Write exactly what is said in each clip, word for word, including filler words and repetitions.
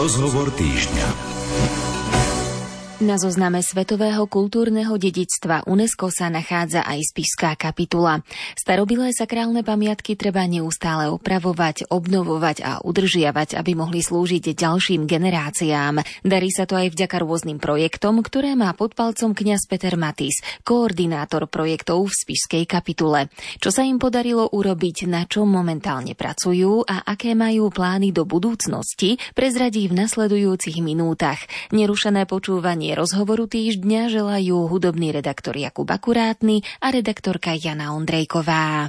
Rozhovor týždňa. Na zozname svetového kultúrneho dedičstva UNESCO sa nachádza aj Spišská kapitula. Starobilé sakrálne pamiatky treba neustále opravovať, obnovovať a udržiavať, aby mohli slúžiť ďalším generáciám. Darí sa to aj vďaka rôznym projektom, ktoré má pod palcom kňaz Peter Matis, koordinátor projektov v Spišskej kapitule. Čo sa im podarilo urobiť, na čom momentálne pracujú a aké majú plány do budúcnosti, prezradí v nasledujúcich minútach. Nerušené počúvanie Rozhovoru týždňa želajú hudobný redaktor Jakub Akurátny a redaktorka Jana Ondrejková.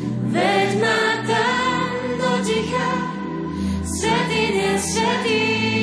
Svetý, nesvetý,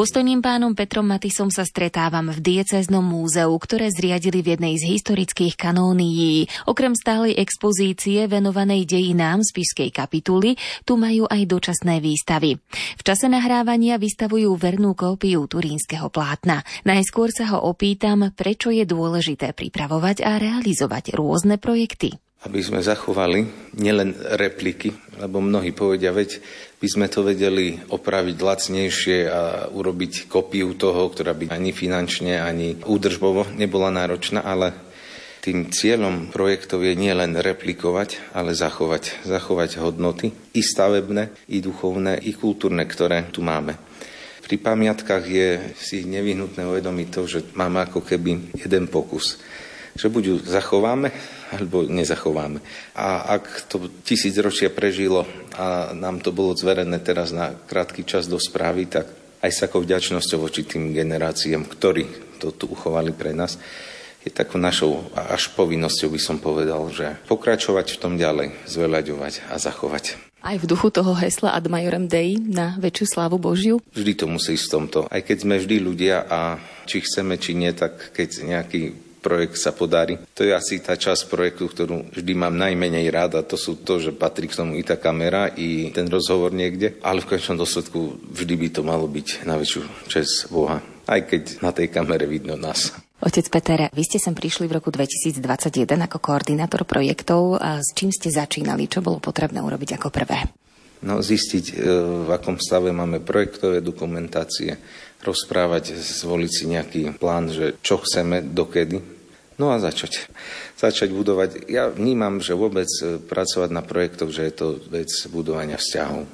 dôstojným pánom Petrom Matisom sa stretávam v diecéznom múzeu, ktoré zriadili v jednej z historických kanónií. Okrem stálej expozície venovanej dejinám spišskej kapituly, tu majú aj dočasné výstavy. V čase nahrávania vystavujú vernú kópiu turínskeho plátna. Najskôr sa ho opýtam, prečo je dôležité pripravovať a realizovať rôzne projekty. Aby sme zachovali nielen repliky, lebo mnohí povedia, veď by sme to vedeli opraviť lacnejšie a urobiť kópiu toho, ktorá by ani finančne, ani údržbovo nebola náročná, ale tým cieľom projektov je nielen replikovať, ale zachovať, zachovať hodnoty, i stavebné, i duchovné, i kultúrne, ktoré tu máme. Pri pamiatkách je si nevyhnutné uvedomiť to, že máme ako keby jeden pokus. Že buď ju zachováme, alebo nezachováme. A ak to tisícročia prežilo a nám to bolo zverené teraz na krátky čas do správy, tak aj s takou vďačnosťou voči tým generáciám, ktorí to tu uchovali pre nás, je takou našou až povinnosťou, by som povedal, že pokračovať v tom ďalej, zveľaďovať a zachovať. Aj v duchu toho hesla Ad Maiorem Dei na väčšiu slávu Božiu? Vždy to musí ísť v tomto. Aj keď sme vždy ľudia a či chceme, či nie, tak keď nejaký projekt sa podarí. To je asi tá časť projektu, ktorú vždy mám najmenej rád, a to sú to, že patrí k tomu i tá kamera, i ten rozhovor niekde, ale v konečnom dôsledku vždy by to malo byť na väčšiu česť Boha, aj keď na tej kamere vidno nás. Otec Peter, vy ste sem prišli v roku dvetisícdvadsaťjeden ako koordinátor projektov. A s čím ste začínali? Čo bolo potrebné urobiť ako prvé? No, zistiť, v akom stave máme projektové dokumentácie, rozprávať, zvoliť si nejaký plán, že čo chceme, dokedy. No a začať. Začať budovať. Ja vnímam, že vôbec pracovať na projektoch, že je to vec budovania vzťahov.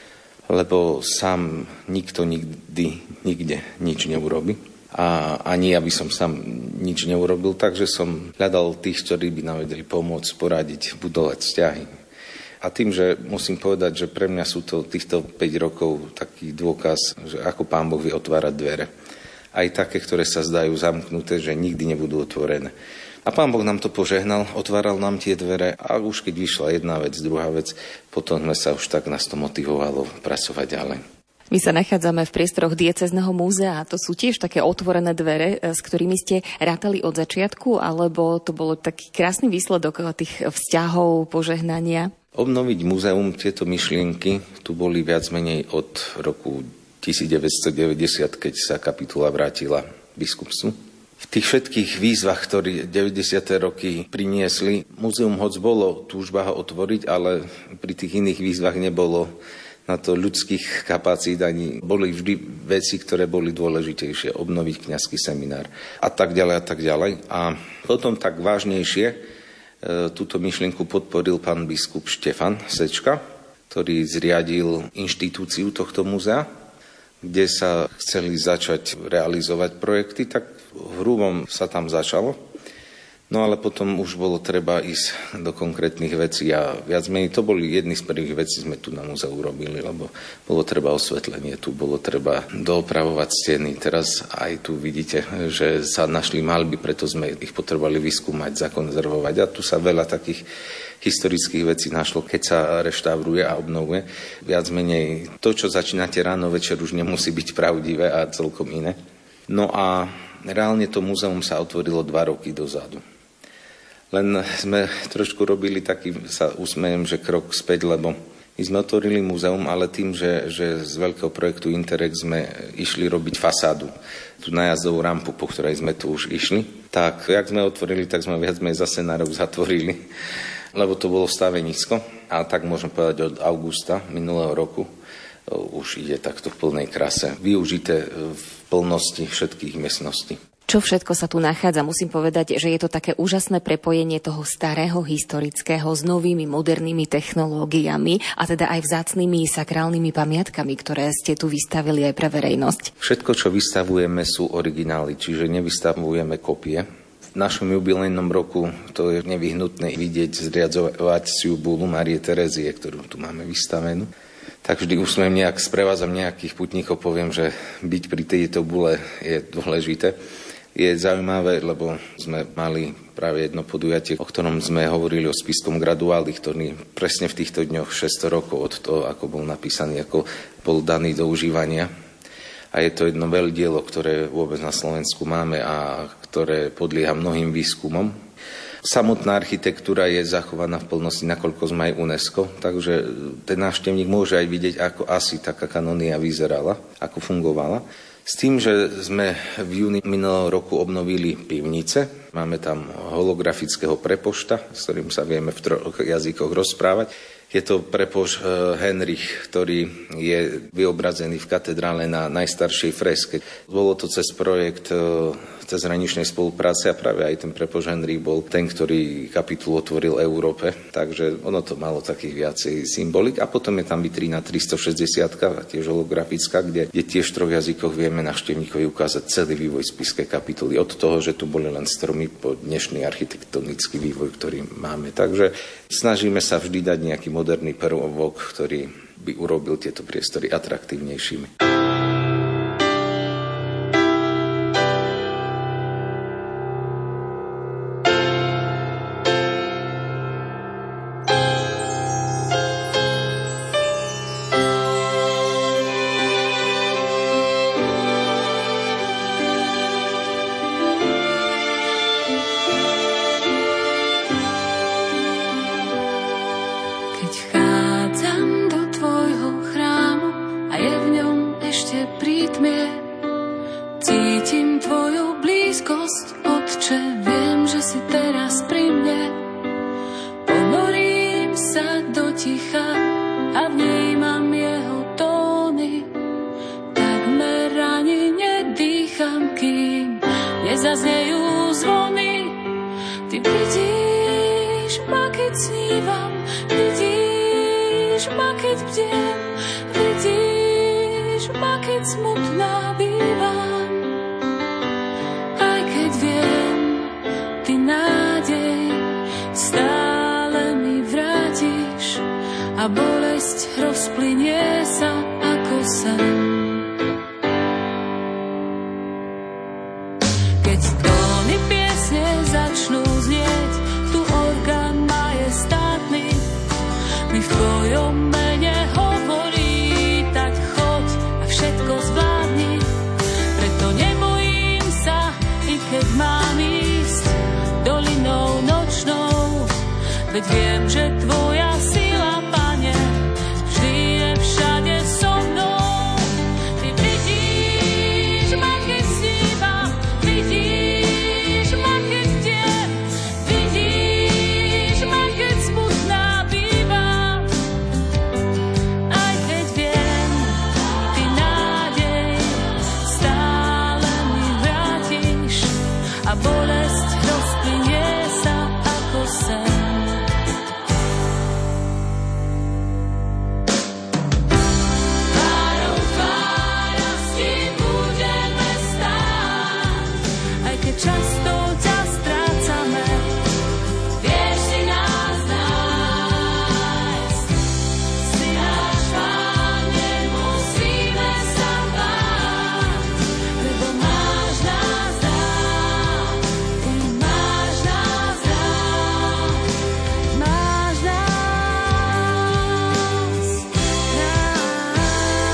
Lebo sám nikto nikdy, nikde nič neurobi. A ani ja by som sám nič neurobil, takže som hľadal tých, ktorí by nám vedeli pomôcť, poradiť, budovať vzťahy. A tým, že musím povedať, že pre mňa sú to týchto päť rokov taký dôkaz, že ako Pán Boh vie otvárať dvere. Aj také, ktoré sa zdajú zamknuté, že nikdy nebudú otvorené. A Pán Boh nám to požehnal, otváral nám tie dvere a už keď vyšla jedna vec, druhá vec, potom sme sa už tak nás to motivovalo pracovať ďalej. My sa nachádzame v priestoroch diecézneho múzea a to sú tiež také otvorené dvere, s ktorými ste rátali od začiatku, alebo to bolo taký krásny výsledok tých vzťahov, požehnania? Obnoviť múzeum, tieto myšlienky tu boli viac menej od roku devätnásťstodeväťdesiat, keď sa kapitula vrátila biskupstvu. V tých všetkých výzvach, ktoré deväťdesiate roky priniesli, múzeum hoc bolo túžba ho otvoriť, ale pri tých iných výzvach nebolo na to ľudských kapacít, ani boli vždy veci, ktoré boli dôležitejšie, obnoviť kňazský seminár a tak ďalej a tak ďalej. A potom tak vážnejšie e, túto myšlienku podporil pán biskup Štefan Sečka, ktorý zriadil inštitúciu tohto múzea, kde sa chceli začať realizovať projekty, tak v hrubom sa tam začalo. No ale potom už bolo treba ísť do konkrétnych vecí a viac menej to boli jedny z prvých vecí, sme tu na múzeu urobili, lebo bolo treba osvetlenie, tu bolo treba doopravovať steny. Teraz aj tu vidíte, že sa našli maľby, preto sme ich potrebovali vyskúmať, zakonzervovať a tu sa veľa takých historických vecí našlo, keď sa reštauruje a obnovuje. Viac menej to, čo začínate ráno, večer už nemusí byť pravdivé a celkom iné. No a reálne to múzeum sa otvorilo dva roky dozadu. Len sme trošku robili taký, sa usmejem, že krok späť, lebo my sme otvorili múzeum, ale tým, že, že z veľkého projektu Interreg sme išli robiť fasádu, tú najazdovú rampu, po ktorej sme tu už išli, tak jak sme otvorili, tak sme viac menej zase na rok zatvorili, lebo to bolo stavenisko. A tak môžem povedať od augusta minulého roku už ide takto v plnej krase, využité v plnosti všetkých miestností. Čo všetko sa tu nachádza? Musím povedať, že je to také úžasné prepojenie toho starého historického s novými modernými technológiami a teda aj vzácnymi sakrálnymi pamiatkami, ktoré ste tu vystavili aj pre verejnosť. Všetko, čo vystavujeme, sú originály, čiže nevystavujeme kopie. V našom jubilejnom roku to je nevyhnutné vidieť zriadzovaciu bulu Márie Terézie, ktorú tu máme vystavenú. Tak vždy už sme nejak sprevádzam nejakých putníkov, poviem, že byť pri tejto bule je dôležité. Je zaujímavé, lebo sme mali práve jedno podujatie, o ktorom sme hovorili o spiskom graduáli, ktorý presne v týchto dňoch šesťsto rokov od toho, ako bol napísaný, ako bol daný do užívania. a je to jedno veľdielo, ktoré vôbec na Slovensku máme a ktoré podlieha mnohým výskumom. Samotná architektúra je zachovaná v plnosti, nakoľko sme aj UNESCO, takže ten návštevník môže aj vidieť, ako asi taká kanónia vyzerala, ako fungovala. S tým, že sme v júni minulého roku obnovili pivnice, máme tam holografického prepošta, s ktorým sa vieme v troch jazykoch rozprávať. Je to prepoš Henrich, ktorý je vyobrazený v katedrále na najstaršej freske. Bolo to cez projekt cezhraničnej spolupráce a práve aj ten prepoš Henrich bol ten, ktorý kapitulu otvoril Európe. Takže ono to malo takých viacej symbolik. A potom je tam vitrína tristošesťdesiat, tiež holografická, kde, kde tiež v troch jazykoch vieme návštevníkovi ukázať celý vývoj spišskej kapituly. Od toho, že tu boli len stromy, po dnešný architektonický vývoj, ktorý máme. Takže snažíme sa vždy dať nejaký moderný prvok, ktorý by urobil tieto priestory atraktívnejšími. Veď viem, že tvoja sila, Pane, vždy je všade so mnou. Ty vidíš ma, keď snívam, vidíš ma, keď vdiem, vidíš ma, keď smutná bývam. Aj keď viem, ty nádej stále mi vrátiš a bolesť rozplynie sa ako sen. Často ťa strácame, vieš si nás nájsť. Si náš Pán, nemusíme sa báť, lebo máš nás rád, ty máš nás rád, máš nás rád.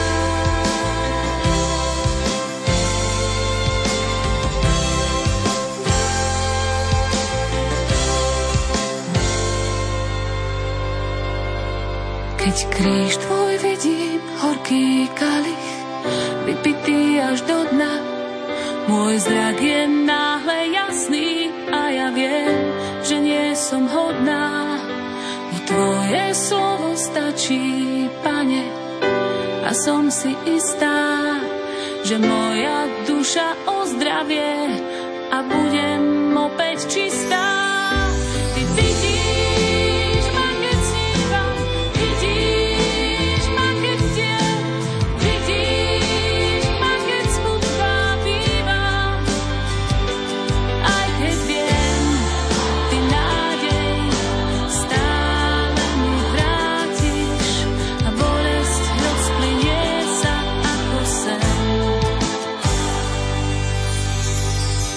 Keď kríž tvoj vidím, horký kalich, vypitý až do dna, môj zrak je náhle jasný a ja viem, že nie som hodná. No tvoje slovo stačí, Pane, a som si istá, že moja duša ozdravie a budem opäť čistá. Ty vidíš ma, keď snívam, vidíš ma, keď vdiem, vidíš ma, keď smutná bývam. Aj keď viem, ty nádej stále mi vrátiš a bolesť rozplynie sa ako sen.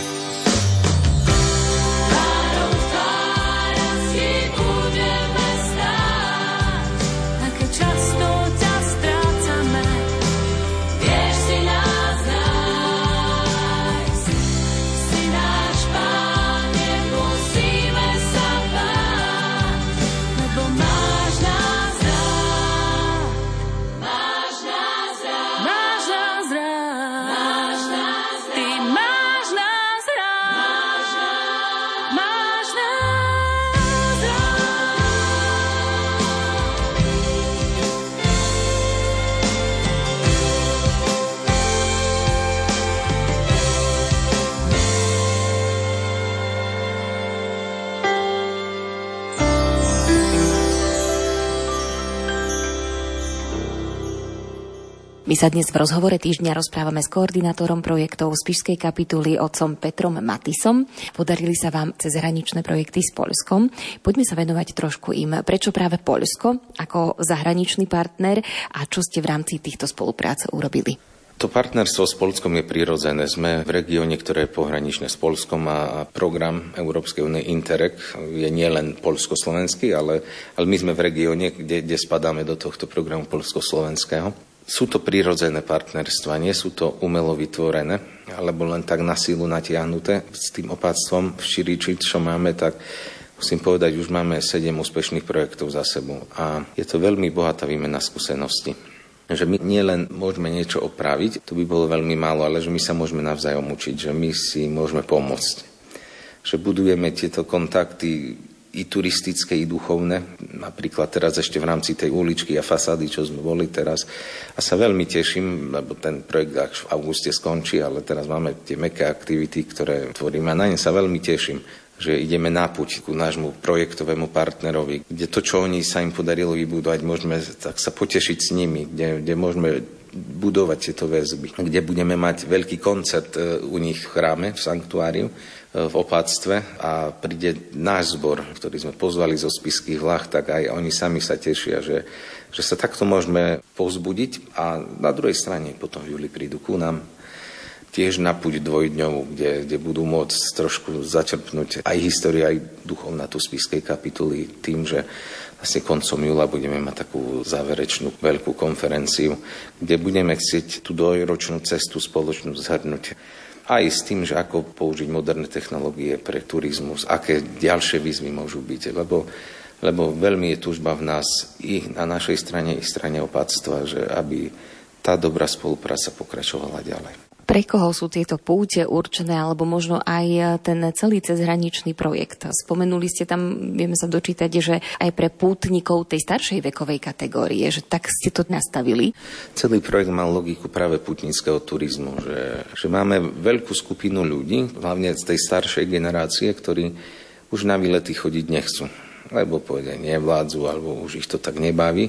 My sa dnes v rozhovore týždňa rozprávame s koordinátorom projektov Spišskej kapituly otcom Petrom Matisom. Podarili sa vám cezhraničné projekty s Poľskom. Poďme sa venovať trošku im. Prečo práve Poľsko ako zahraničný partner a čo ste v rámci týchto spolupráce urobili? To partnerstvo s Poľskom je prirodzené. Sme v regióne, ktoré je pohraničné s Poľskom a program Európskej únie Interreg je nielen poľsko-slovenský, ale, ale my sme v regióne, kde, kde spadáme do tohto programu poľsko-slovenského. Sú to prirodzené partnerstva, nie sú to umelo vytvorené, alebo len tak na silu natiahnuté. S tým opáctvom v Širiči, čo máme, tak musím povedať, už máme sedem úspešných projektov za sebou a je to veľmi bohatá výmena skúseností. Že my nielen môžeme niečo opraviť, to by bolo veľmi málo, ale že my sa môžeme navzájom učiť, že my si môžeme pomôcť. Že budujeme tieto kontakty i turistické, i duchovné. Napríklad teraz ešte v rámci tej uličky a fasády, čo sme boli teraz. A sa veľmi teším, lebo ten projekt až v auguste skončí, ale teraz máme tie mäkké aktivity, ktoré tvoríme a na ne sa veľmi teším, že ideme na puť ku nášmu projektovému partnerovi, kde to, čo oni sa im podarilo vybudovať, môžeme tak sa potešiť s nimi, kde, kde môžeme budovať tieto väzby, kde budeme mať veľký koncert u nich v chráme, v sanktuáriu, v opáctve a príde náš zbor, ktorý sme pozvali zo Spišských Vláh, tak aj oni sami sa tešia, že, že sa takto môžeme povzbudiť a na druhej strane potom v júli prídu ku nám tiež na puť dvojdňovú, kde, kde budú môcť trošku začerpnúť aj história, aj duchovnatú Spišskej kapituly tým, že vlastne koncom júla budeme mať takú záverečnú veľkú konferenciu, kde budeme chcieť tú dvojročnú cestu spoločnú zhrnúť. Aj s tým, že ako použiť moderné technológie pre turizmus, aké ďalšie výzvy môžu byť, lebo, lebo veľmi je túžba v nás i na našej strane, i strane opáctva, že aby tá dobrá spolupráca pokračovala ďalej. Pre koho sú tieto púte určené, alebo možno aj ten celý cezhraničný projekt? Spomenuli ste tam, vieme sa dočítať, že aj pre pútnikov tej staršej vekovej kategórie, že tak ste to nastavili? Celý projekt mal logiku práve pútnického turizmu, že, že máme veľkú skupinu ľudí, hlavne z tej staršej generácie, ktorí už na výlety chodiť nechcú, lebo povedia, nevládzu, alebo už ich to tak nebaví.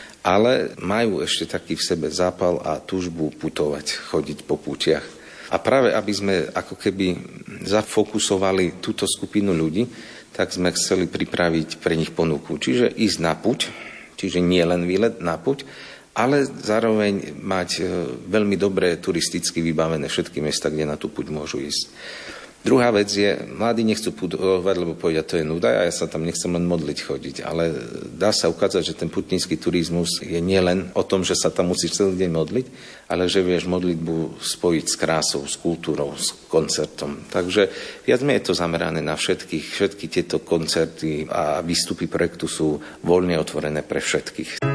Ale majú ešte taký v sebe zápal a túžbu putovať, chodiť po pútiach. A práve aby sme ako keby zafokusovali túto skupinu ľudí, tak sme chceli pripraviť pre nich ponuku. Čiže ísť na puť, čiže nie len výlet na puť, ale zároveň mať veľmi dobre turisticky vybavené všetky miesta, kde na tú puť môžu ísť. Druhá vec je, mladí nechcú putovať, lebo povedia, to je nuda a ja sa tam nechcem len modliť chodiť. Ale dá sa ukázať, že ten putnícky turizmus je nielen o tom, že sa tam musíš celý deň modliť, ale že vieš modlitbu spojiť s krásou, s kultúrou, s koncertom. Takže viac menej je to zamerané na všetkých. Všetky tieto koncerty a výstupy projektu sú voľne otvorené pre všetkých.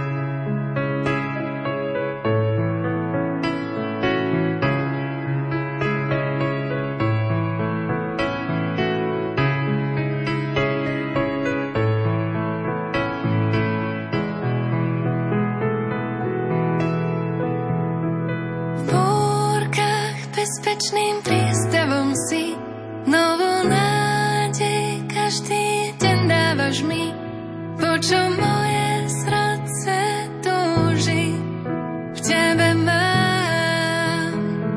Bezpečným prístavom si, novú nádej každý deň dávaš mi, po čo moje srdce túži, v tebe mám.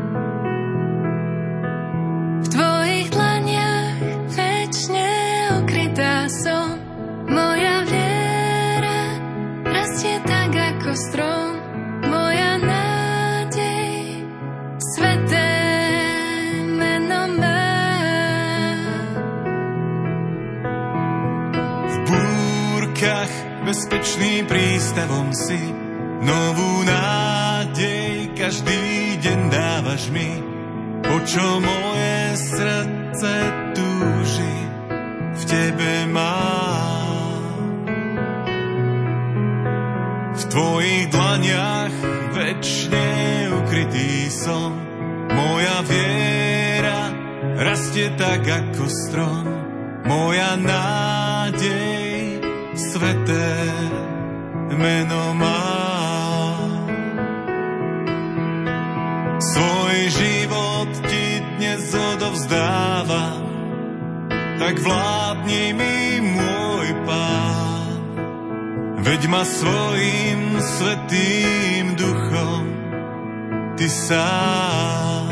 V tvojich dlaniach večne ukrytá som, moja viera rastie tak ako strom, moja nádej sveté. Bezpečným prístavom si, novú nádej každý deň dávaš mi, po čo moje srdce túži, v tebe mám. V tvojich dlaniach večne ukrytý som, moja viera rastie tak ako strom, moja nádej sveté meno má. Svoj život ti dnes odovzdávam, tak vládni mi môj Pán. Veď ma svojím svätým duchom ty sám.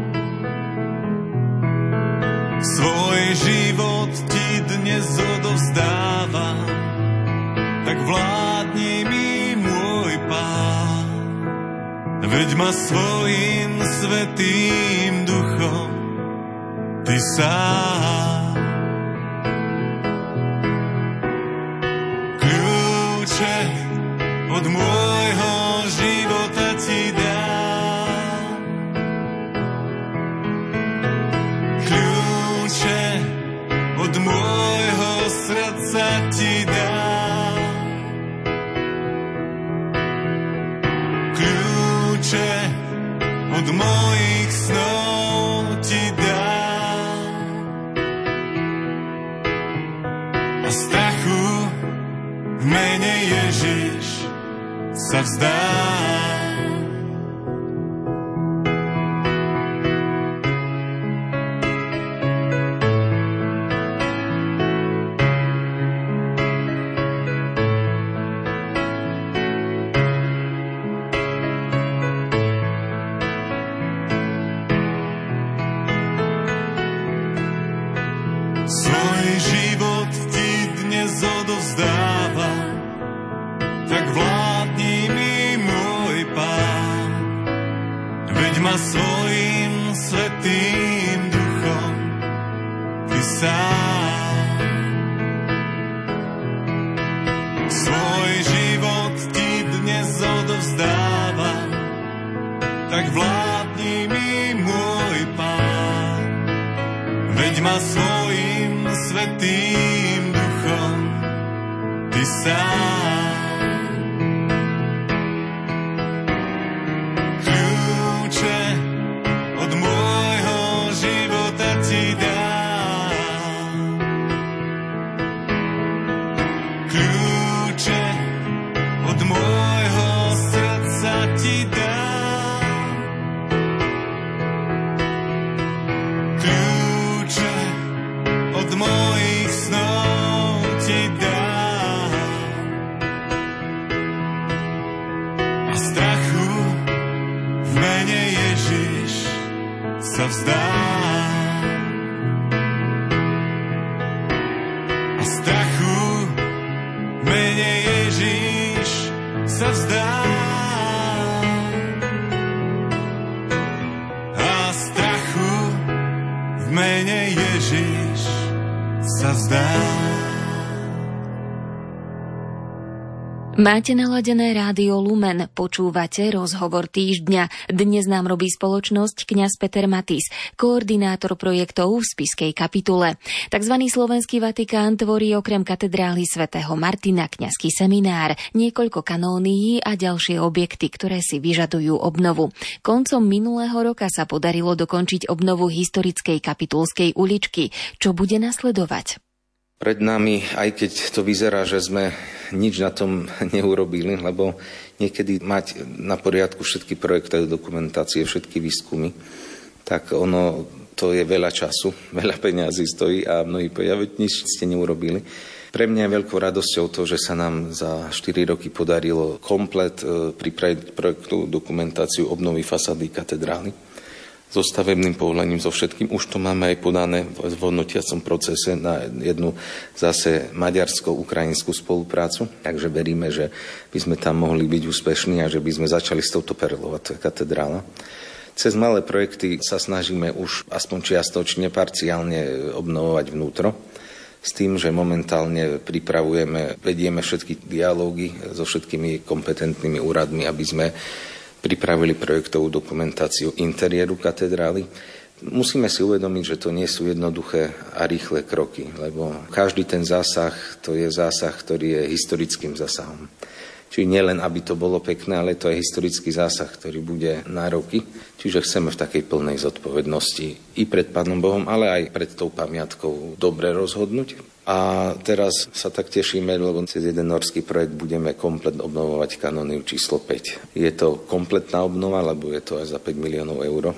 Svoj život ti dnes odovzdávam, tak vládni mi, môj Pán. Veď ma svojím svätým duchom ty sám. Kľúče od môjho života ti dám. Kľúče od môjho srdca ti dám. Kľúče od mojich snov ti dám. A strachu v mene Ježiš sa vzdám. Svoj život ti dnes odovzdávam, tak vládni mi, môj Pán. Veď ma svojím svätým duchom ty sám. Svoj život ti dnes odovzdávam, tak vládni mi, môj Pán. Veď ma svojím svätým duchom ty sám. Kľúče od môjho života ti dám. Kľúče od môjho srdca ti dám. Kľúče od mojich snov ti dám. A strachu v mene Ježiš sa vzdám. A strachu v mene Ježiš sa vzdám. A strachu v mene Ježiš sa vzdám. Máte naladené rádio Lumen, počúvate rozhovor týždňa. Dnes nám robí spoločnosť kňaz Peter Matis, koordinátor projektov v spišskej kapitule. Takzvaný slovenský Vatikán tvorí okrem katedrály svätého Martina kňazský seminár, niekoľko kanónií a ďalšie objekty, ktoré si vyžadujú obnovu. Koncom minulého roka sa podarilo dokončiť obnovu historickej Kapitulskej uličky. Čo bude nasledovať? Pred nami, aj keď to vyzerá, že sme nič na tom neurobili, lebo niekedy mať na poriadku všetky projektové dokumentácie, všetky výskumy, tak ono, to je veľa času, veľa peňazí stojí a mnohí povedia, veď nič ste neurobili. Pre mňa je veľkou radosťou to, že sa nám za štyri roky podarilo komplet pripraviť projektovú dokumentáciu obnovy fasády katedrály. So stavebným povolením, so všetkým. Už to máme aj podané v hodnotiacom procese na jednu zase maďarsko-ukrajinskú spoluprácu. Takže veríme, že by sme tam mohli byť úspešní a že by sme začali s touto perlou, a to je katedrála. Cez malé projekty sa snažíme už aspoň čiastočne, parciálne obnovovať vnútro. S tým, že momentálne pripravujeme, vedieme všetky dialógy so všetkými kompetentnými úradmi, aby sme pripravili projektovú dokumentáciu interiéru katedrály. Musíme si uvedomiť, že to nie sú jednoduché a rýchle kroky, lebo každý ten zásah, to je zásah, ktorý je historickým zásahom. Čiže nielen, aby to bolo pekné, ale to je historický zásah, ktorý bude na roky. Čiže chceme v takej plnej zodpovednosti i pred Pánom Bohom, ale aj pred tou pamiatkou dobre rozhodnúť. A teraz sa tak tešíme, lebo cez jeden norský projekt budeme komplet obnovovať kanóniu číslo päť. Je to kompletná obnova, lebo je to aj za päť miliónov eur.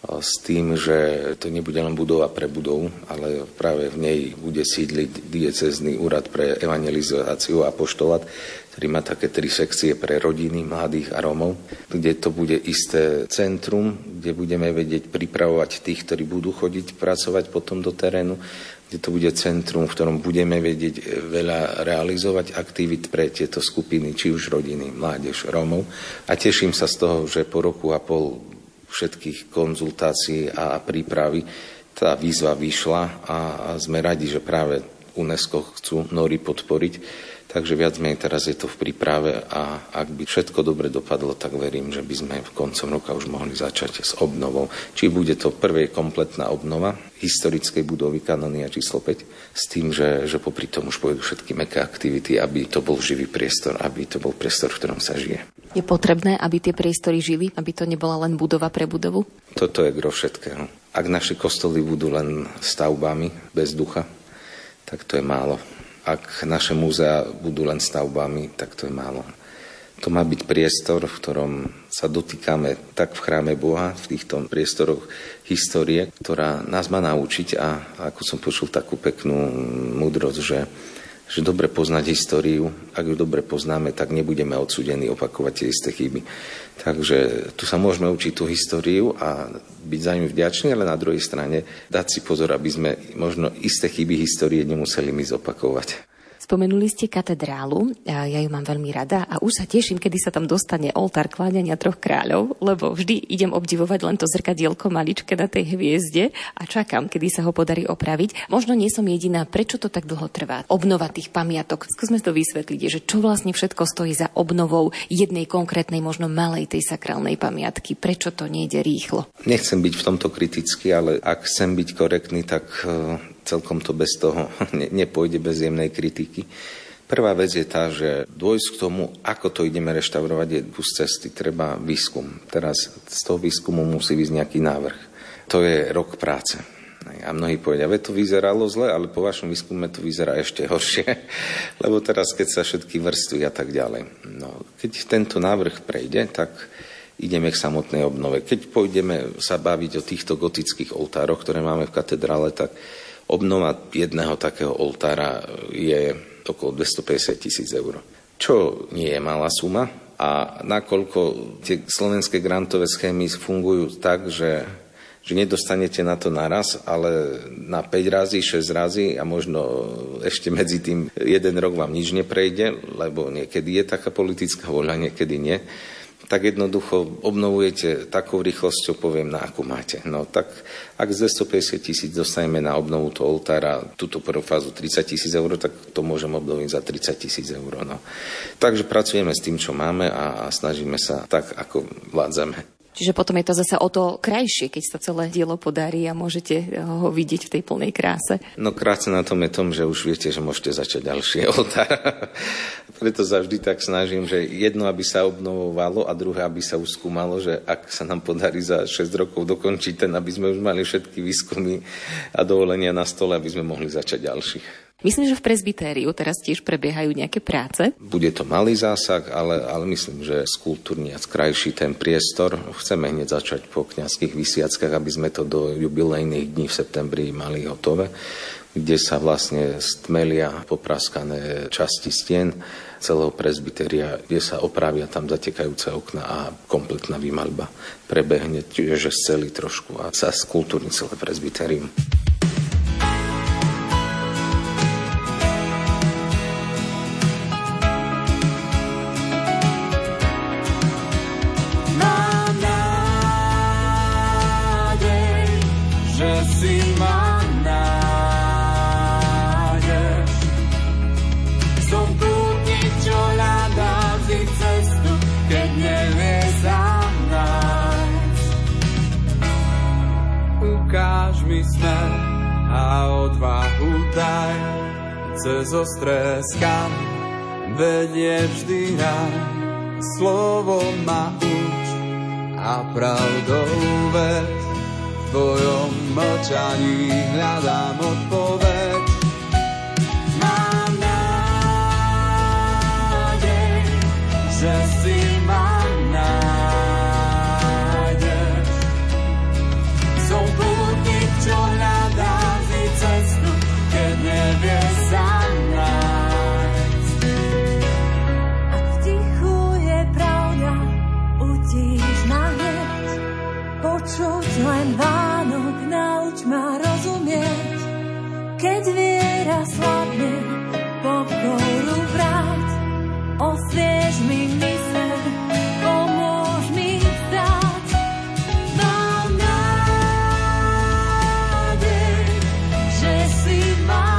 s tým, že to nebude len budova pre budovu, ale práve v nej bude sídliť diecézny úrad pre evangelizáciu a apoštolát, ktorý má také tri sekcie pre rodiny, mladých a Rómov, kde to bude isté centrum, kde budeme vedieť pripravovať tých, ktorí budú chodiť pracovať potom do terénu, kde to bude centrum, v ktorom budeme vedieť veľa realizovať aktivít pre tieto skupiny, či už rodiny, mládež, Rómov. A teším sa z toho, že po roku a pol všetkých konzultácií a prípravy tá výzva vyšla a sme radi, že práve UNESCO chcú Nori podporiť. Takže viac menej teraz je to v príprave a ak by všetko dobre dopadlo, tak verím, že by sme v koncom roka už mohli začať s obnovou. Či bude to prvá kompletná obnova historickej budovy Kanonia číslo päť, s tým, že, že popri tom už pôjdu všetky mäkké aktivity, aby to bol živý priestor, aby to bol priestor, v ktorom sa žije. Je potrebné, aby tie priestory žili, aby to nebola len budova pre budovu? Toto je gro všetkého. Ak naše kostoly budú len stavbami bez ducha, tak to je málo. Ak naše múzea budú len stavbami, tak to je málo. To má byť priestor, v ktorom sa dotýkame tak v chráme Boha, v týchto priestoroch histórie, ktorá nás má naučiť a ako som počul takú peknú múdrosť, že, že dobre poznať históriu, ak ju dobre poznáme, tak nebudeme odsúdení opakovať tie isté chyby. Takže tu sa môžeme učiť tú históriu a byť za ňu vďační, ale na druhej strane dať si pozor, aby sme možno isté chyby histórie nemuseli my zopakovať. Spomenuli ste katedrálu, ja ju mám veľmi rada a už sa teším, kedy sa tam dostane oltár kláňania troch kráľov, lebo vždy idem obdivovať len to zrkadielko maličké na tej hviezde a čakám, kedy sa ho podarí opraviť. Možno nie som jediná, prečo to tak dlho trvá? Obnova tých pamiatok. Skúsme to vysvetliť, že čo vlastne všetko stojí za obnovou jednej konkrétnej, možno malej tej sakrálnej pamiatky. Prečo to nejde rýchlo? Nechcem byť v tomto kritický, ale ak chcem byť korektný, tak celkom to bez toho nepôjde bez jemnej kritiky. Prvá vec je tá, že dôjsť k tomu, ako to ideme reštaurovať, je kus cesty. Treba výskum. Teraz z toho výskumu musí ísť nejaký návrh. To je rok práce. A mnohí povedia, že to vyzeralo zle, ale po vašom výskume to vyzerá ešte horšie. Lebo teraz, keď sa všetky vrství a tak ďalej. No, keď tento návrh prejde, tak ideme k samotnej obnove. Keď pôjdeme sa baviť o týchto gotických oltároch, ktoré máme v katedrále, tak obnova jedného takého oltára je okolo dvestopäťdesiat tisíc eur. Čo nie je malá suma a nakoľko tie slovenské grantové schémy fungujú tak, že, že nedostanete na to naraz, ale na päť razy, šesť razy a možno ešte medzi tým jeden rok vám nič neprejde, lebo niekedy je taká politická voľa, niekedy nie, tak jednoducho obnovujete takou rýchlosťou, poviem, na akú máte. No tak ak z dvestopäťdesiat tisíc dostaneme na obnovu toho oltára túto prvú fázu tridsať tisíc eur, tak to môžem obnoviť za tridsať tisíc eur. No. Takže pracujeme s tým, čo máme a, a snažíme sa tak, ako vládzame. Čiže potom je to zase o to krajšie, keď sa celé dielo podarí a môžete ho vidieť v tej plnej kráse. No krásne na tom je tom, že už viete, že môžete začať ďalšie oltár. Preto sa vždy tak snažím, že jedno, aby sa obnovovalo a druhé, aby sa už skúmalo, že ak sa nám podarí za šesť rokov dokončiť ten, aby sme už mali všetky výskumy a dovolenia na stole, aby sme mohli začať ďalších. Myslím, že v presbytériu teraz tiež prebiehajú nejaké práce. Bude to malý zásah, ale, ale myslím, že skúltúrny a krajší ten priestor. Chceme hneď začať po kňazských vysviackách, aby sme to do jubilejných dní v septembri mali hotové, kde sa vlastne stmelia popraskané časti stien celého presbytéria, kde sa opravia tam zatekajúce okna a kompletná výmaľba prebehne, čiže celý trošku a sa skúltúrni celé presbytérium. Ukáž mi smer a odvahu daj, cez ostré skaly vedie vždy raj. Slovo ma uč a pravdou ved, v tvojom mlčaní hľadám odpoveď. Mám nádej, že si ma nájdeš. keď viera slabne, pokoru vráť, osviež mi myseľ, pomôž mi vstať. Mám nádej, že si ma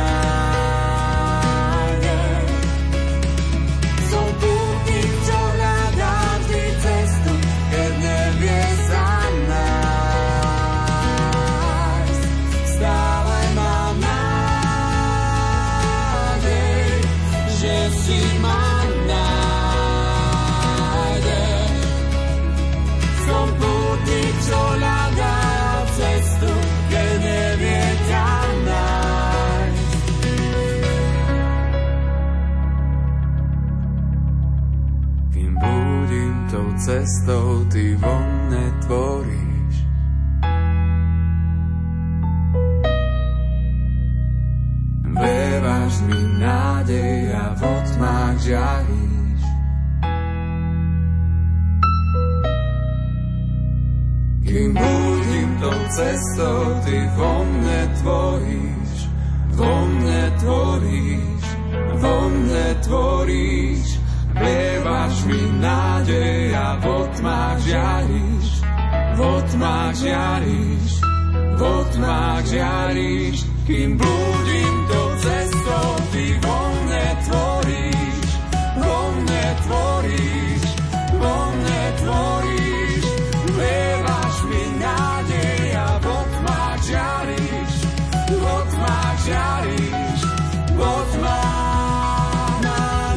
nádej. Som pútnik, čo hľadá vždy cestu, keď nevie sa nájsť. Stále mám nádej, že si ma nájdeš. Som pútnik, čo hľadá cestu, keď nevie ťa nájsť. Kým budím tou cestou, ty vo mne tvoríš. Vlievaš mi nádej a vo tmách žiaríš. Kým budím tou cestou, ty vo mne tvoríš. Vo mne tvoríš, vo mne tvoríš. Vlievaš mi nádej a vo tmách žiaríš. Vo tmách žiaríš, vo tmách žiaríš. Kým blúdim tou cestou, ty vo mne tvoríš. Vo mne tvoríš, vo mne tvoríš. Vlievaš mi nádej a vo tmách žiaríš. Vo tmách žiaríš, vo tmách mám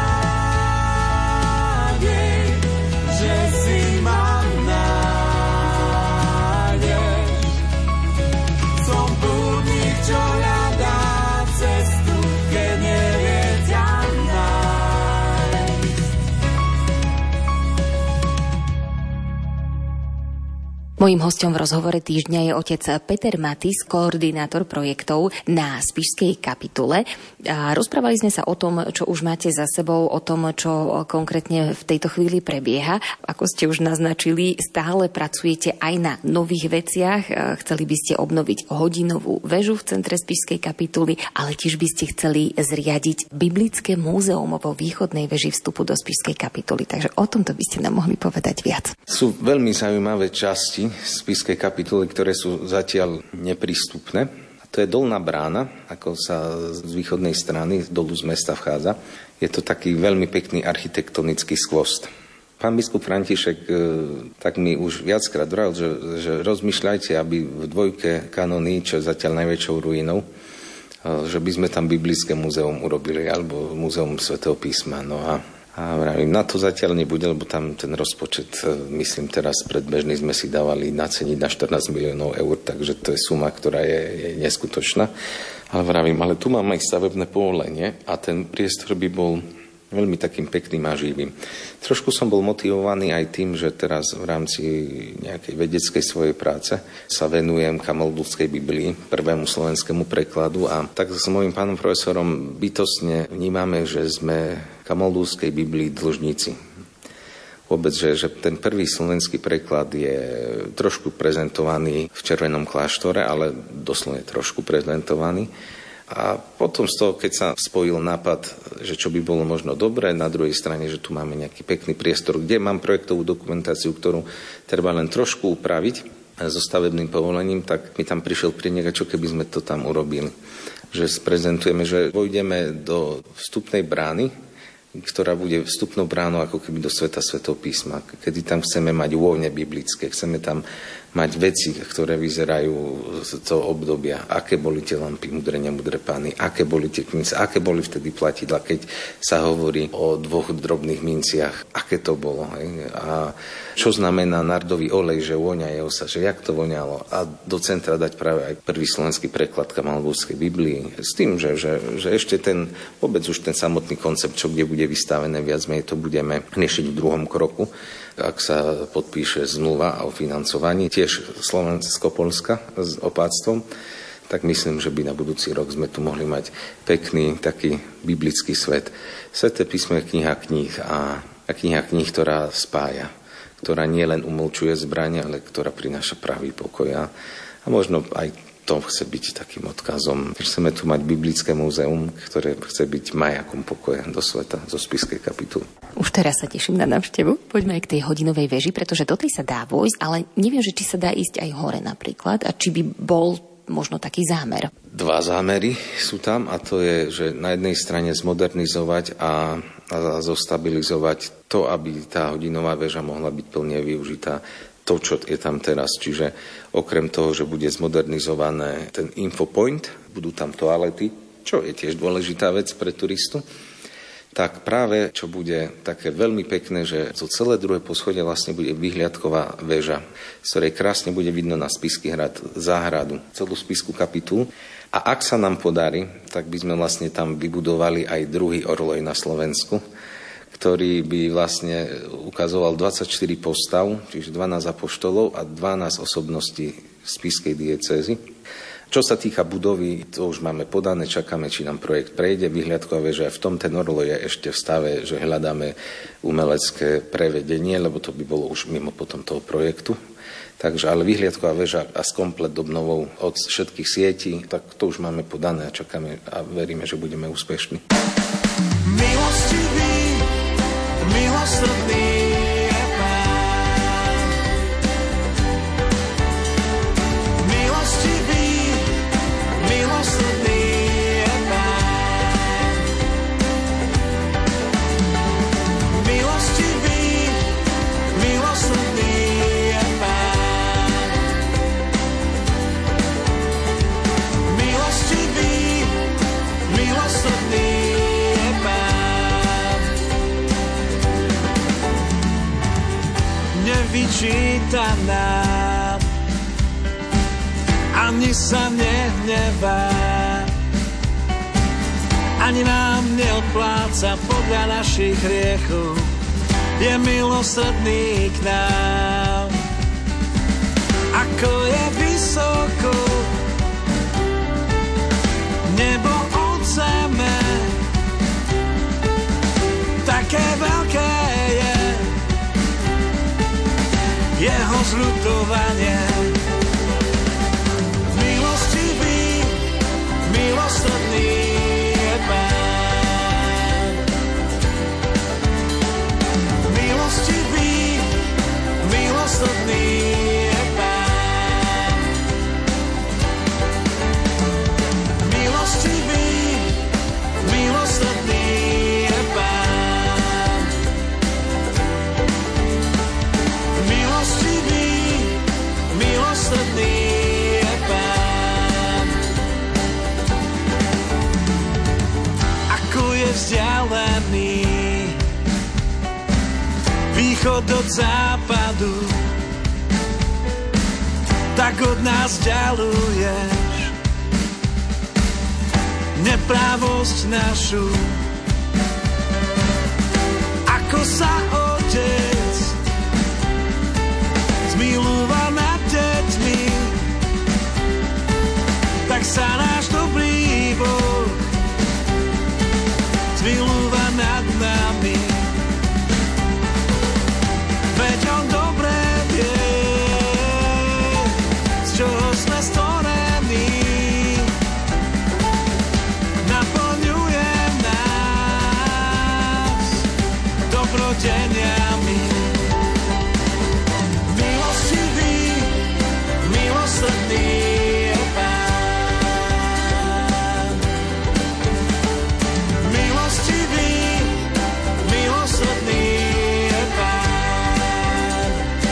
nádej, že si ma nájdeš. Som pútnik, čo hľadá cestu, keď nevie ťa nájsť. Mojím hosťom v rozhovore týždňa je otec Peter Matis, koordinátor projektov na Spišskej kapitule. A rozprávali sme sa o tom, čo už máte za sebou, o tom, čo konkrétne v tejto chvíli prebieha. Ako ste už naznačili, stále pracujete aj na nových veciach. Chceli by ste obnoviť hodinovú väžu v centre Spišskej kapituly, ale tiež by ste chceli zriadiť biblické múzeum vo východnej veži vstupu do Spišskej kapituly. Takže o tomto by ste nám mohli povedať viac. Sú veľmi zaujímavé časti Spišskej kapituly, ktoré sú zatiaľ neprístupné. A to je Dolná brána, ako sa z východnej strany dolu z mesta vchádza. Je to taký veľmi pekný architektonický skvost. Pán biskup František tak mi už viackrát vravil, že, že rozmýšľajte, aby v dvojke kanóny, čo je zatiaľ najväčšou ruinou, že by sme tam biblické múzeum urobili, alebo múzeum svätého písma. No a A vravím, na to zatiaľ nebude, lebo tam ten rozpočet, myslím teraz predbežný sme si dávali naceniť na štrnásť miliónov eur, takže to je suma, ktorá je, je neskutočná. Ale vravím, ale tu mám aj stavebné povolenie a ten priestor by bol veľmi takým pekným a živým. Trošku som bol motivovaný aj tým, že teraz v rámci nejakej vedeckej svojej práce sa venujem Kamoldúskej Biblii, prvému slovenskému prekladu a tak s mojím pánom profesorom bytostne vnímame, že sme Kamoldúskej Biblii dlžníci. Vôbec, že, že ten prvý slovenský preklad je trošku prezentovaný v Červenom kláštore, ale doslovne trošku prezentovaný. A potom z toho, keď sa spojil nápad, že čo by bolo možno dobré, na druhej strane, že tu máme nejaký pekný priestor, kde mám projektovú dokumentáciu, ktorú treba len trošku upraviť so stavebným povolením, tak mi tam prišiel prienik, a čo keby sme to tam urobili. Že sprezentujeme, že vojdeme do vstupnej brány, ktorá bude vstupnou bránou ako keby do sveta svätého písma. Kedy tam chceme mať úvojne biblické, chceme tam mať veci, ktoré vyzerajú z toho obdobia, aké boli tie lampy, mudré, nemudré pány, aké boli tie mince, aké boli vtedy platidla, keď sa hovorí o dvoch drobných minciach, aké to bolo. Hej? A čo znamená nardový olej, že voňajú sa, že jak to voňalo. A do centra dať práve aj prvý slovenský preklad Kamoldúskej Biblii. S tým, že, že, že ešte ten, vôbec už ten samotný koncept, čo kde bude vystavené, viac menej to budeme riešiť v druhom kroku, ak sa podpíše zmluva o financovaní, tiež Slovensko-Polska s opáctvom, tak myslím, že by na budúci rok sme tu mohli mať pekný taký biblický svet. Sväté písmo je kniha kníh a, a kniha kníh, ktorá spája, ktorá nie len umlčuje zbrane, ale ktorá prináša pravý pokoj. A možno aj to chce byť takým odkazom. Chceme tu mať biblické múzeum, ktoré chce byť majakom pokoja do sveta zo spišskej kapituly. Už teraz sa teším na návštevu. Poďme aj k tej hodinovej veži, pretože do tej sa dá vojsť, ale neviem, že či sa dá ísť aj hore napríklad a či by bol možno taký zámer. Dva zámery sú tam a to je, že na jednej strane zmodernizovať a, a zostabilizovať to, aby tá hodinová väža mohla byť plne využitá, to, čo je tam teraz. Čiže okrem toho, že bude zmodernizované ten infopoint, budú tam toalety, čo je tiež dôležitá vec pre turistu, tak práve čo bude také veľmi pekné, že to celé druhé poschodie vlastne bude vyhliadková väža, z ktorej krásne bude vidno na Spišský hrad záhradu, celú Spišskú kapitulu. A ak sa nám podarí, tak by sme vlastne tam vybudovali aj druhý orloj na Slovensku, ktorý by vlastne ukazoval dvadsaťštyri postav, čiže dvanásť apoštolov a dvanásť osobností spišskej diecézy. Čo sa týka budovy, to už máme podané, čakáme, či nám projekt prejde. Vyhliadková väža, v tom ten orloj je ešte v stave, že hľadáme umelecké prevedenie, lebo to by bolo už mimo potom toho projektu. Takže, ale vyhliadková väža a s komplet obnovou od všetkých sietí, tak to už máme podané a čakáme a veríme, že budeme úspešní. Milostivý, milosrdný je Pán. Milostivý, milosrdný je Pán. Milostivý, milosrdný je Pán. Milostivý, milosrdný je Pán. Nevyčíta nám, ani sa nehnevá, ani nám neodpláca podľa našich hriechov. Je milosrdný k nám. Ako je vysoko nebo od zeme, také veľké je jeho zľutovanie. Milostivý, milosrdný je Pán. Milostivý, milosrdný je Pán. Milostivý, milosrdný je Pán. Milostivý, milosrdný je Pán. Ako je vzdialený východ od západu, tak od nás ďaluješ neprávosť našu. Ako sa otec zmilúva nad deťmi, tak sa náš dobrý Boh zmilúva nad nami. Veď on dobre vie, z čoho sme stvorení. Naplňuje nás dobrodeniami. Milostivý, milosrdný je Pán. Milostivý, milosrdný je Pán.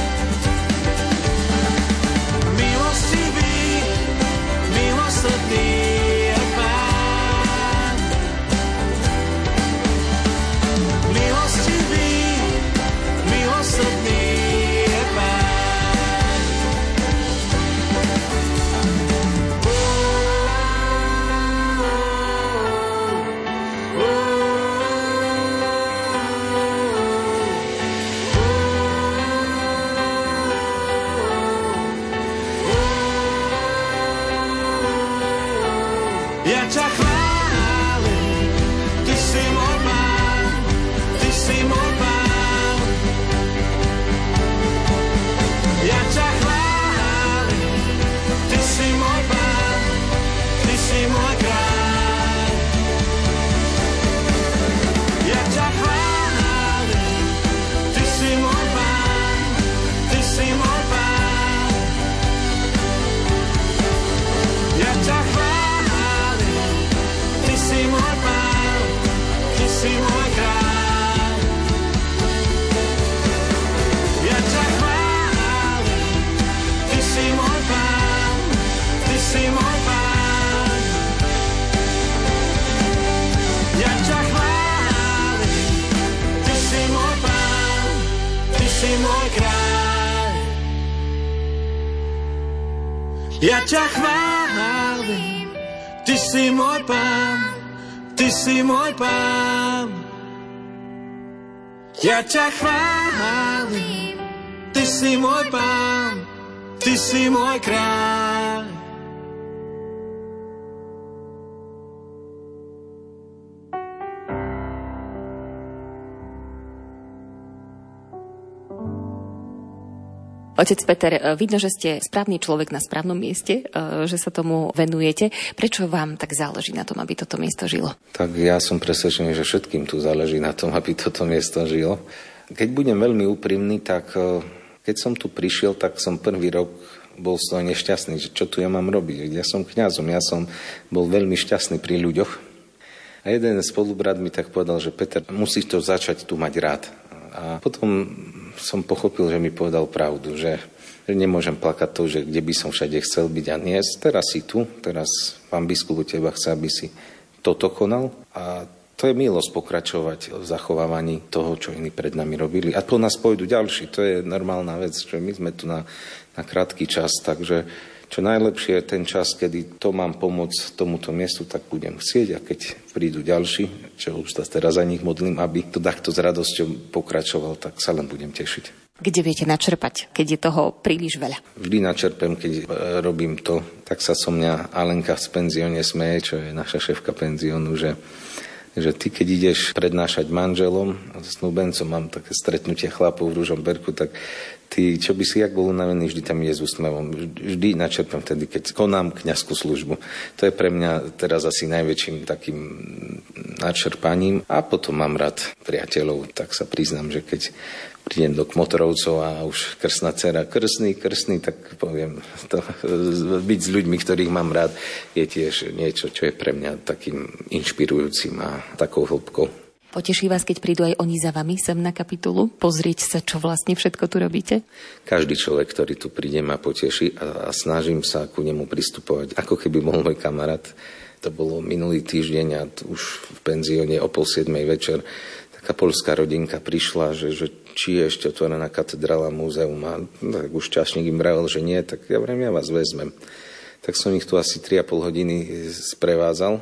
Milostivý, milosrdný je Pán. Milostivý, milosrdný je Pán. Ja ťa chválim, ty si môj Pán, ty si môj Pán. Ja ťa chválim, ty si môj Pán, Ja ťa chválim, ty si môj Pán, ty si môj Pán. Ja ťa chválim, ty si môj Pán, ty si môj kráľ. Otec Peter, vidno, že ste správny človek na správnom mieste, že sa tomu venujete. Prečo vám tak záleží na tom, aby toto miesto žilo? Tak ja som presvedčený, že všetkým tu záleží na tom, aby toto miesto žilo. Keď budem veľmi úprimný, tak keď som tu prišiel, tak som prvý rok bol z toho nešťastný, že čo tu ja mám robiť. Ja som kňazom, ja som bol veľmi šťastný pri ľuďoch. A jeden spolubrat mi tak povedal, že Peter, musíš to začať tu mať rád. A potom som pochopil, že mi povedal pravdu, že, že nemôžem plakať to, že kde by som všade chcel byť a nie. Teraz si tu, teraz pán biskup u teba chce, aby si toto konal a to je milosť pokračovať v zachovávaní toho, čo iní pred nami robili. A po nás pôjdu ďalší, to je normálna vec, že my sme tu na, na krátky čas, takže čo najlepšie je ten čas, kedy to mám pomôcť tomuto miestu, tak budem chcieť a keď prídu ďalší, čo už sa teraz za nich modlím, aby to takto s radosťou pokračoval, tak sa len budem tešiť. Kde viete načerpať, keď je toho príliš veľa? Vždy načerpem, keď robím to, tak sa so mňa Alenka v penzióne smeje, čo je naša šéfka penziónu, že že ty, keď ideš prednášať manželom, snúbencom, mám také stretnutie chlapov v Ružomberku, tak ty, čo by si jak bol unavený, vždy tam ide s úsmevom. Vždy načerpem vtedy, keď konám kňazskú službu. To je pre mňa teraz asi najväčším takým načerpaním. A potom mám rád priateľov, tak sa priznám, že keď prídem do Kmotorovcov a už krstná dcera, krstný, krstný, tak poviem, to, byť s ľuďmi, ktorých mám rád, je tiež niečo, čo je pre mňa takým inšpirujúcim a takou hĺbkou. Poteší vás, keď prídu aj oni za vami sem na kapitulu? Pozrieť sa, čo vlastne všetko tu robíte? Každý človek, ktorý tu príde, ma poteší a, a snažím sa ku nemu pristupovať, ako keby bol môj kamarát. To bolo minulý týždeň a už v penzióne o pol siedmej večer taká poľská rodinka prišla, že, že či je ešte otvorená katedrála, múzeum a tak už čašník im vravel, že nie, tak ja vrem, ja vás vezmem. Tak som ich tu asi tri a pol hodiny sprevádzal.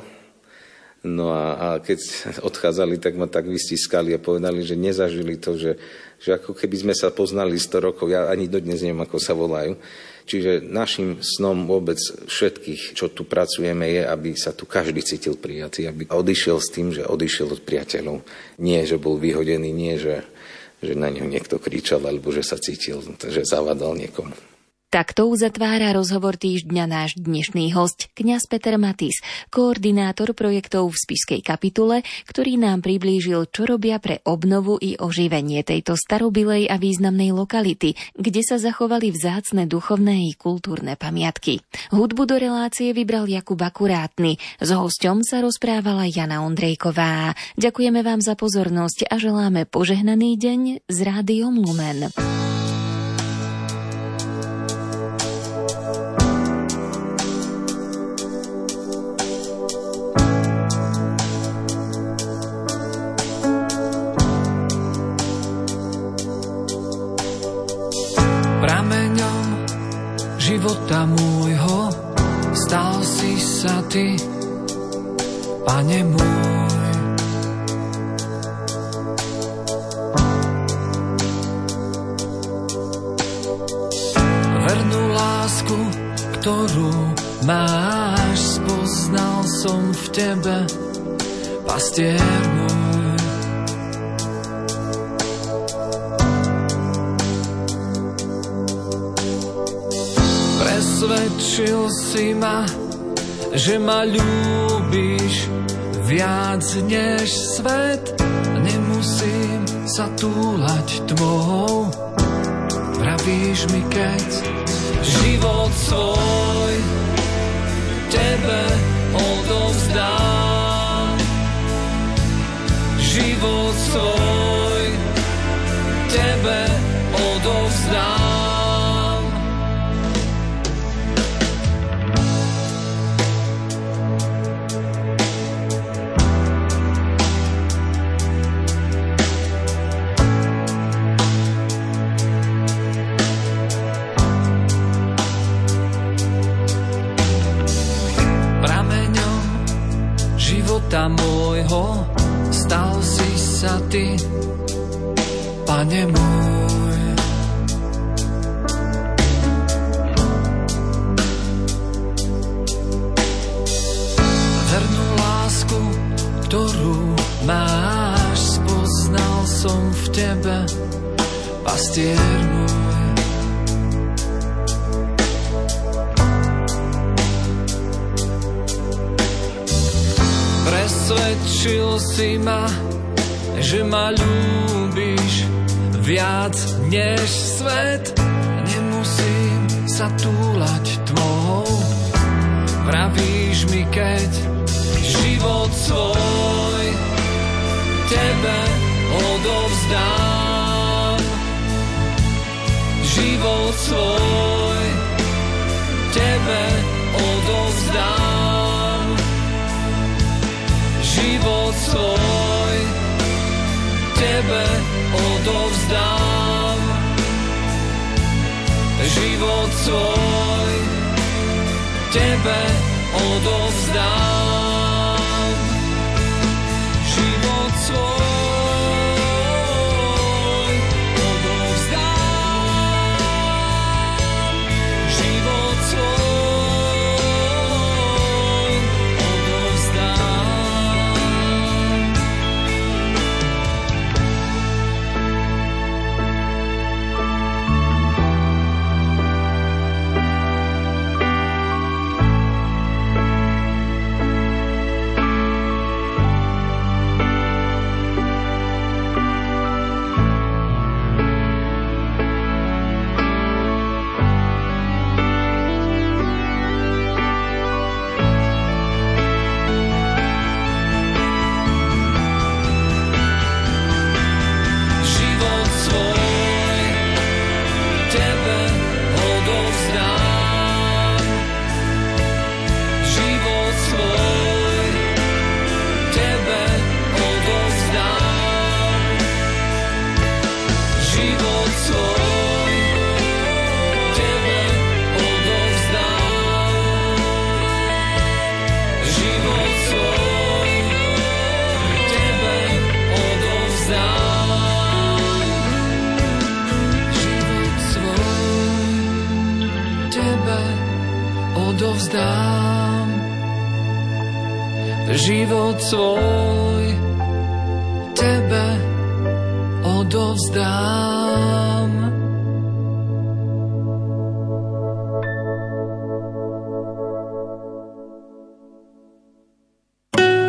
No a, a keď odchádzali, tak ma tak vystiskali a povedali, že nezažili to, že, že ako keby sme sa poznali sto rokov, ja ani dodnes neviem, ako sa volajú. Čiže našim snom vôbec všetkých, čo tu pracujeme, je, aby sa tu každý cítil prijatý, aby odišiel s tým, že odišiel od priateľov. Nie, že bol vyhodený, nie, že že na ňo niekto kričal, alebo že sa cítil, že zavadal niekomu. Takto uzatvára rozhovor týždňa náš dnešný hosť, kňaz Peter Matis, koordinátor projektov v spišskej kapitule, ktorý nám priblížil, čo robia pre obnovu i oživenie tejto starobilej a významnej lokality, kde sa zachovali vzácne duchovné i kultúrne pamiatky. Hudbu do relácie vybral Jakub Akurátny, s hosťom sa rozprávala Jana Ondrejková. Ďakujeme vám za pozornosť a želáme požehnaný deň s Rádiom Lumen. Prameňom života môjho stal si sa ty, Pane môj. Vernú lásku, ktorú máš, spoznal som v tebe, pastier môj. Presvedčil si ma, že ma ľúbiš viac než svet. Nemusím sa túlať tmou, vravíš mi, keď život svoj tebe odovzdám. Život svoj tebe odovzdám. sveta môjho, stal si sa ty, Pane môj. Vernú lásku, ktorú máš, spoznal som v tebe, pastier môj. Presvedčil si ma, že ma ľúbiš viac než svet. Nemusím sa túlať tmou, vravíš mi, keď život svoj tebe odovzdám. Život svoj tebe odovzdám. Život svoj tebe odovzdám. Život svoj tebe odovzdám. Život svoj odovzdám. Život svoj odovzdám. Odovzdám. Život svoj tebe odovzdám.